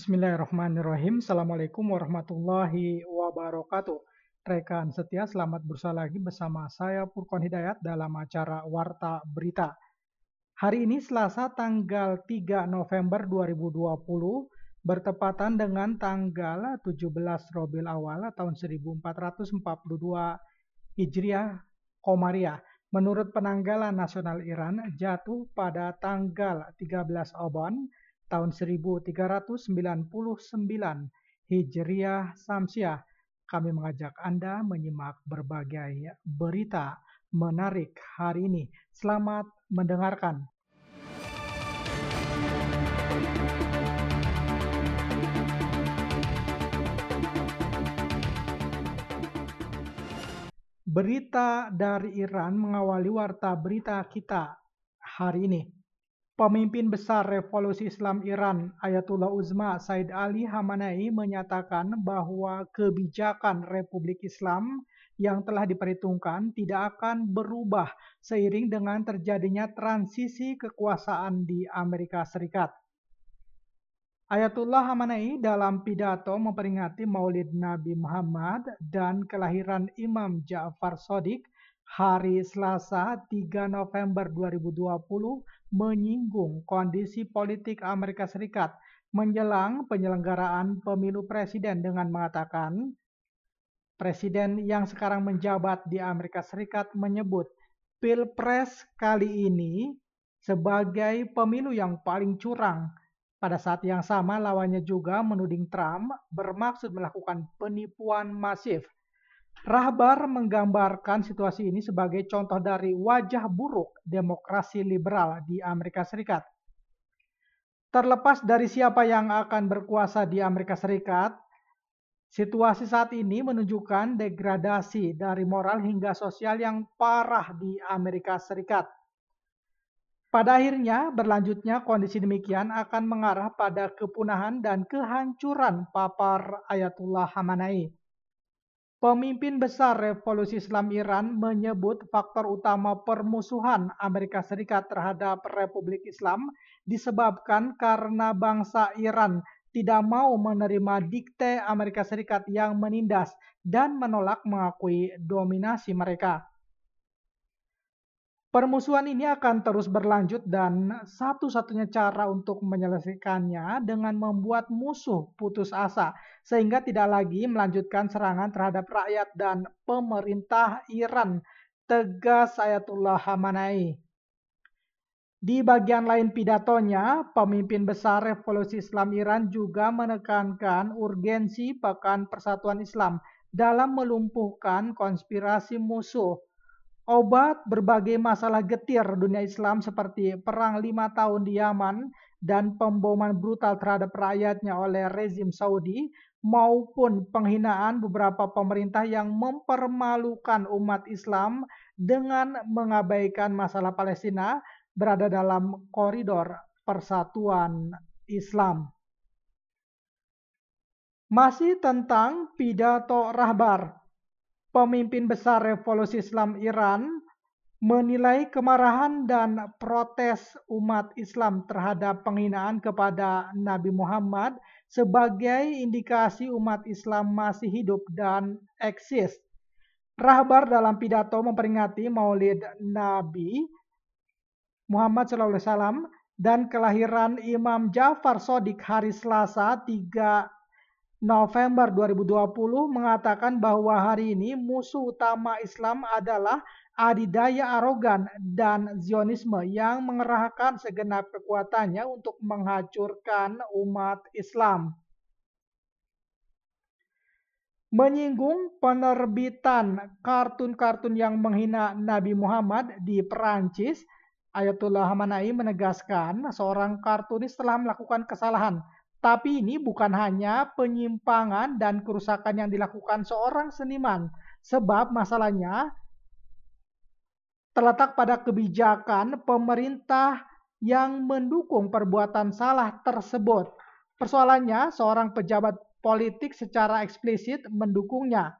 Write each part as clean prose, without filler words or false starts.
Bismillahirrahmanirrahim. Assalamualaikum warahmatullahi wabarakatuh. Rekan setia, selamat bersua lagi bersama saya Furqon Hidayat dalam acara Warta Berita. Hari ini Selasa tanggal 3 November 2020 bertepatan dengan tanggal 17 Rabiul Awal tahun 1442 Hijriah Komariah. Menurut penanggalan nasional Iran jatuh pada tanggal 13 Aban tahun 1399 Hijriah Samsiah. Kami mengajak Anda menyimak berbagai berita menarik hari ini. Selamat mendengarkan. Berita dari Iran mengawali warta berita kita hari ini. Pemimpin besar Revolusi Islam Iran, Ayatullah Uzma Said Ali Khamenei menyatakan bahwa kebijakan Republik Islam yang telah diperhitungkan tidak akan berubah seiring dengan terjadinya transisi kekuasaan di Amerika Serikat. Ayatullah Khamenei dalam pidato memperingati Maulid Nabi Muhammad dan kelahiran Imam Ja'far Shadiq hari Selasa 3 November 2020 menyinggung kondisi politik Amerika Serikat menjelang penyelenggaraan pemilu presiden dengan mengatakan, presiden yang sekarang menjabat di Amerika Serikat menyebut Pilpres kali ini sebagai pemilu yang paling curang. Pada saat yang sama, lawannya juga menuding Trump bermaksud melakukan penipuan masif. Rahbar menggambarkan situasi ini sebagai contoh dari wajah buruk demokrasi liberal di Amerika Serikat. Terlepas dari siapa yang akan berkuasa di Amerika Serikat, situasi saat ini menunjukkan degradasi dari moral hingga sosial yang parah di Amerika Serikat. Pada akhirnya, berlanjutnya kondisi demikian akan mengarah pada kepunahan dan kehancuran papar Ayatullah Khamenei. Pemimpin besar Revolusi Islam Iran menyebut faktor utama permusuhan Amerika Serikat terhadap Republik Islam disebabkan karena bangsa Iran tidak mau menerima dikte Amerika Serikat yang menindas dan menolak mengakui dominasi mereka. Permusuhan ini akan terus berlanjut dan satu-satunya cara untuk menyelesaikannya dengan membuat musuh putus asa sehingga tidak lagi melanjutkan serangan terhadap rakyat dan pemerintah Iran, tegas Ayatullah Khamenei. Di bagian lain pidatonya, pemimpin besar Revolusi Islam Iran juga menekankan urgensi Pekan Persatuan Islam dalam melumpuhkan konspirasi musuh. Obat berbagai masalah getir dunia Islam seperti perang 5 tahun di Yaman dan pemboman brutal terhadap rakyatnya oleh rezim Saudi maupun penghinaan beberapa pemerintah yang mempermalukan umat Islam dengan mengabaikan masalah Palestina berada dalam koridor persatuan Islam. Masih tentang pidato Rahbar. Pemimpin besar Revolusi Islam Iran menilai kemarahan dan protes umat Islam terhadap penghinaan kepada Nabi Muhammad sebagai indikasi umat Islam masih hidup dan eksis. Rahbar dalam pidato memperingati Maulid Nabi Muhammad SAW dan kelahiran Imam Ja'far Shadiq hari Selasa 3 November 2020 mengatakan bahwa hari ini musuh utama Islam adalah adidaya arogan dan Zionisme yang mengerahkan segenap kekuatannya untuk menghancurkan umat Islam. Menyinggung penerbitan kartun-kartun yang menghina Nabi Muhammad di Perancis, Ayatullah Khamenei menegaskan seorang kartunis telah melakukan kesalahan. Tapi ini bukan hanya penyimpangan dan kerusakan yang dilakukan seorang seniman, sebab masalahnya terletak pada kebijakan pemerintah yang mendukung perbuatan salah tersebut. Persoalannya, seorang pejabat politik secara eksplisit mendukungnya.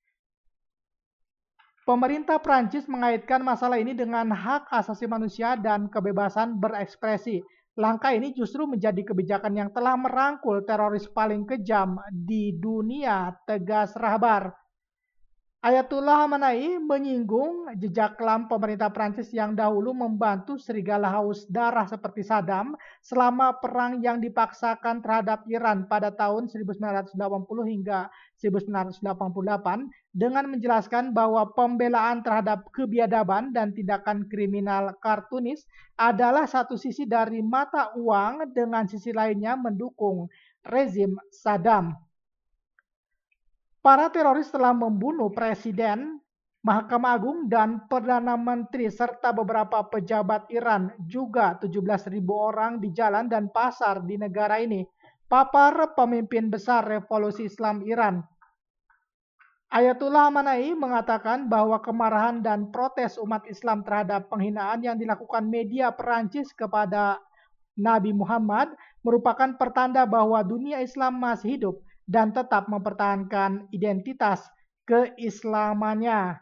Pemerintah Prancis mengaitkan masalah ini dengan hak asasi manusia dan kebebasan berekspresi. Langkah ini justru menjadi kebijakan yang telah merangkul teroris paling kejam di dunia, tegas Rahbar. Ayatullah Khamenei menyinggung jejak kelam pemerintah Prancis yang dahulu membantu serigala haus darah seperti Saddam selama perang yang dipaksakan terhadap Iran pada tahun 1980 hingga 1988 dengan menjelaskan bahwa pembelaan terhadap kebiadaban dan tindakan kriminal kartunis adalah satu sisi dari mata uang dengan sisi lainnya mendukung rezim Saddam. Para teroris telah membunuh Presiden, Mahkamah Agung, dan Perdana Menteri serta beberapa pejabat Iran, juga 17.000 orang di jalan dan pasar di negara ini. Papar pemimpin besar Revolusi Islam Iran. Ayatullah Khamenei mengatakan bahwa kemarahan dan protes umat Islam terhadap penghinaan yang dilakukan media Perancis kepada Nabi Muhammad merupakan pertanda bahwa dunia Islam masih hidup dan tetap mempertahankan identitas keislamannya.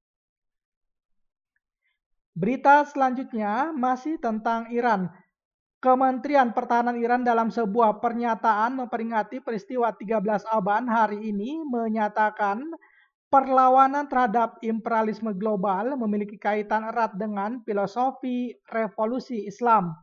Berita selanjutnya masih tentang Iran. Kementerian Pertahanan Iran dalam sebuah pernyataan memperingati peristiwa 13 Aban hari ini menyatakan perlawanan terhadap imperialisme global memiliki kaitan erat dengan filosofi revolusi Islam.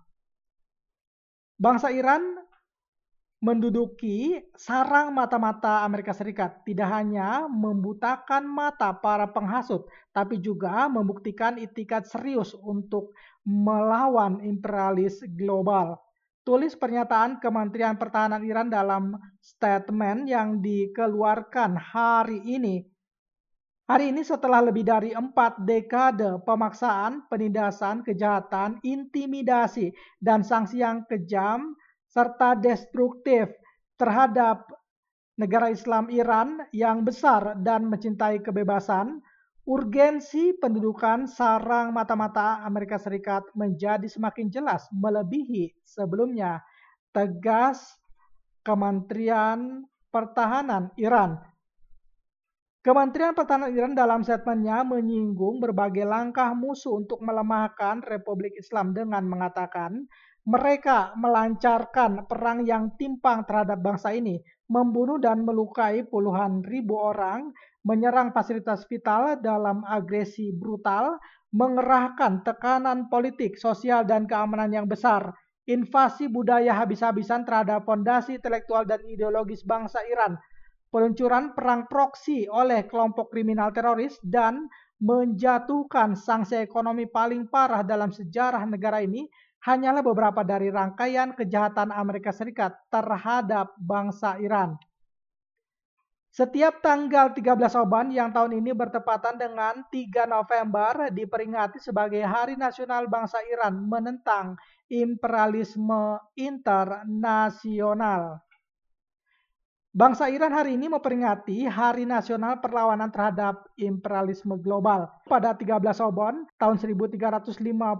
Bangsa Iran menduduki sarang mata-mata Amerika Serikat, tidak hanya membutakan mata para penghasut, tapi juga membuktikan itikat serius untuk melawan imperialis global. Tulis pernyataan Kementerian Pertahanan Iran dalam statement yang dikeluarkan hari ini. Hari ini setelah lebih dari 4 dekade pemaksaan, penindasan, kejahatan, intimidasi, dan sanksi yang kejam, serta destruktif terhadap negara Islam Iran yang besar dan mencintai kebebasan, urgensi pendudukan sarang mata-mata Amerika Serikat menjadi semakin jelas melebihi sebelumnya, tegas Kementerian Pertahanan Iran. Kementerian Pertahanan Iran dalam statementnya menyinggung berbagai langkah musuh untuk melemahkan Republik Islam dengan mengatakan mereka melancarkan perang yang timpang terhadap bangsa ini, membunuh dan melukai puluhan ribu orang, menyerang fasilitas vital dalam agresi brutal, mengerahkan tekanan politik, sosial, dan keamanan yang besar, invasi budaya habis-habisan terhadap fondasi intelektual dan ideologis bangsa Iran, peluncuran perang proksi oleh kelompok kriminal teroris, dan menjatuhkan sanksi ekonomi paling parah dalam sejarah negara ini hanyalah beberapa dari rangkaian kejahatan Amerika Serikat terhadap bangsa Iran. Setiap tanggal 13 Aban yang tahun ini bertepatan dengan 3 November diperingati sebagai Hari Nasional Bangsa Iran menentang imperialisme internasional. Bangsa Iran hari ini memperingati Hari Nasional Perlawanan terhadap Imperialisme Global. Pada 13 Aban tahun 1358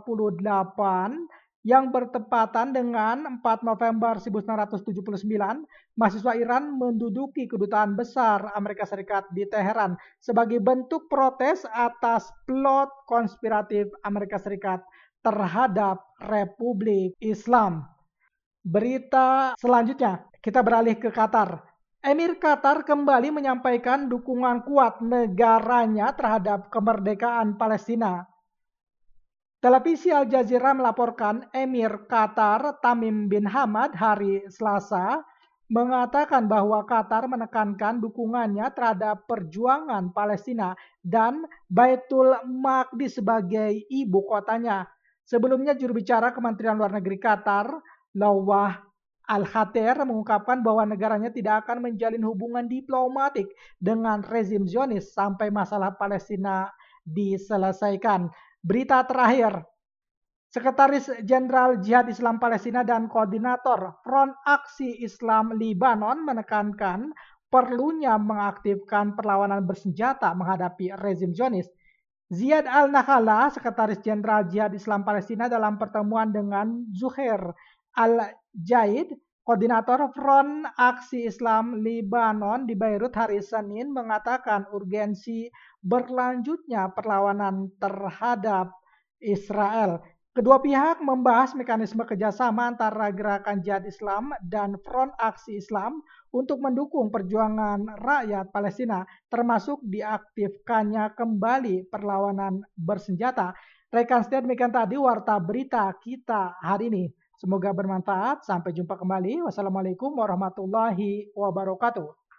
yang bertepatan dengan 4 November 1979, mahasiswa Iran menduduki kedutaan besar Amerika Serikat di Teheran sebagai bentuk protes atas plot konspiratif Amerika Serikat terhadap Republik Islam. Berita selanjutnya, kita beralih ke Qatar. Emir Qatar kembali menyampaikan dukungan kuat negaranya terhadap kemerdekaan Palestina. Televisi Al Jazeera melaporkan Emir Qatar Tamim bin Hamad hari Selasa mengatakan bahwa Qatar menekankan dukungannya terhadap perjuangan Palestina dan Baitul Maqdis sebagai ibu kotanya. Sebelumnya juru bicara Kementerian Luar Negeri Qatar, Lawah Al-Khater, mengungkapkan bahwa negaranya tidak akan menjalin hubungan diplomatik dengan rezim Zionis sampai masalah Palestina diselesaikan. Berita terakhir, Sekretaris Jenderal Jihad Islam Palestina dan Koordinator Front Aksi Islam Libanon menekankan perlunya mengaktifkan perlawanan bersenjata menghadapi rezim Zionis. Ziad Al-Nakhala, Sekretaris Jenderal Jihad Islam Palestina, dalam pertemuan dengan Zuhair Al-Jaid, Koordinator Front Aksi Islam Libanon di Beirut hari Senin, mengatakan urgensi berlanjutnya perlawanan terhadap Israel. Kedua pihak membahas mekanisme kerjasama antara Gerakan Jihad Islam dan Front Aksi Islam untuk mendukung perjuangan rakyat Palestina, termasuk diaktifkannya kembali perlawanan bersenjata. Rekan setia demikian tadi warta berita kita hari ini. Semoga bermanfaat. Sampai jumpa kembali. Wassalamualaikum warahmatullahi wabarakatuh.